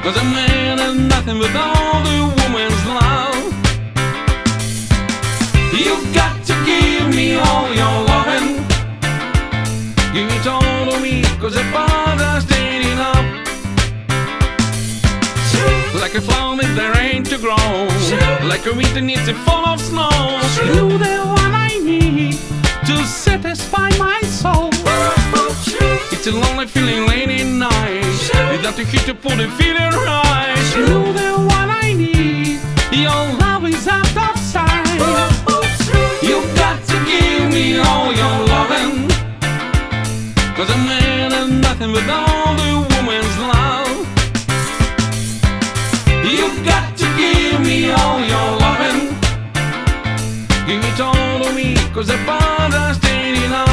'Cause a man is nothing without a woman's love. You got to give me all your loving. Give it all to me, 'cause the father's standing up. Like a flower needs the rain to grow, like a winter needs a fall of snow. You're the one I need to satisfy my soul. It's a lonely feeling late at night, without a hit to put the feeling right. You're the one I need, your love is out of sight. You got to give me all your loving, 'cause a man is nothing without a woman's love. You got to give me all your loving. Give it all to me, 'cause the father's standing up.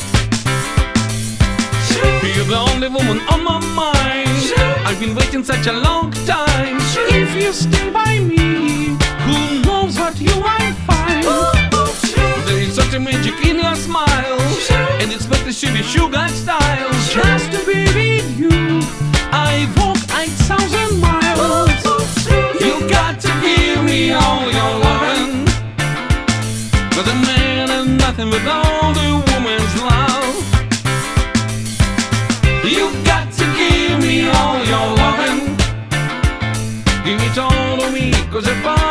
You're the only woman on my mind. I've been waiting such a long time. If you stay by me, who knows what you might find. There is such a magic in your smile, and it's better to be sugar style. Just to be with you, I walk 8,000 miles. You got to give me all your loving, 'cause a man is nothing without a woman's love. You got to give me all your loving. Give it all to me, 'cause if I